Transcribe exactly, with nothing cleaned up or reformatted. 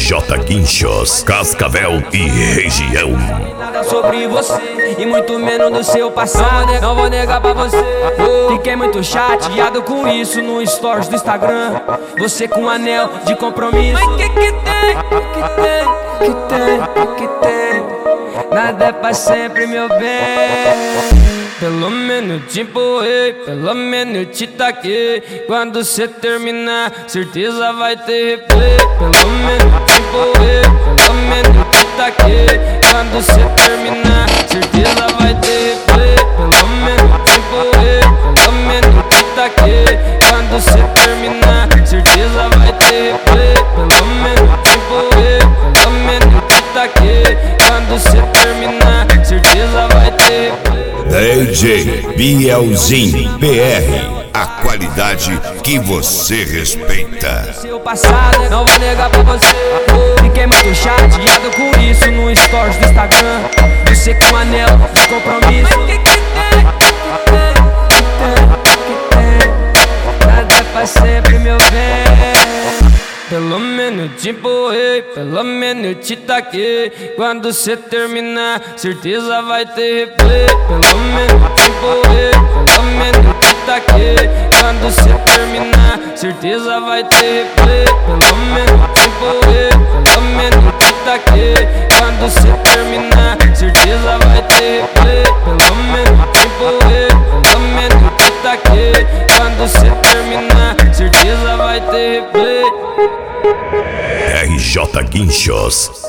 J Guinchos, Cascavel e região. Nada sobre você e muito menos do seu passado. Não vou negar pra você. Fiquei muito chateado com isso no stories do Instagram. Você com um anel de compromisso. Mas que que tem? Que tem? Que tem? Que tem? Nada é pra sempre, meu bem. Pelo menos te empurrei, pelo menos te taquei. Quando cê terminar, certeza vai ter replay. Pelo menos te empurrei, pelo menos te taquei. Quando cê terminar, certeza vai ter replay. Pelo menos te empurrei, pelo menos te taquei. Quando cê terminar, certeza vai ter replay. Pelo menos te empurrei, pelo menos te taquei. Quando cê terminar, certeza vai ter replay. D J Bielzinho P R, a qualidade que você respeita. Seu passado, não vou negar pra você. Fiquei muito chateado com isso no stories do Instagram. Você com um anel de compromisso. Mas que que tem? Que tem? Que tem? Que tem? Nada é pra sempre, meu bem. Pelo menos te empurrei, pelo menos te taquei. Quando cê terminar, certeza vai ter replay. Pelo menos te empurrei, pelo menos te taquei. Quando cê terminar, certeza vai ter replay. Pelo menos te empurrei, pelo menos te taquei. Quando cê terminar, certeza vai ter replay. Pelo menos te empurrei, pelo menos te taquei. Quando cê terminar, certeza vai ter replay. R J Guinchos.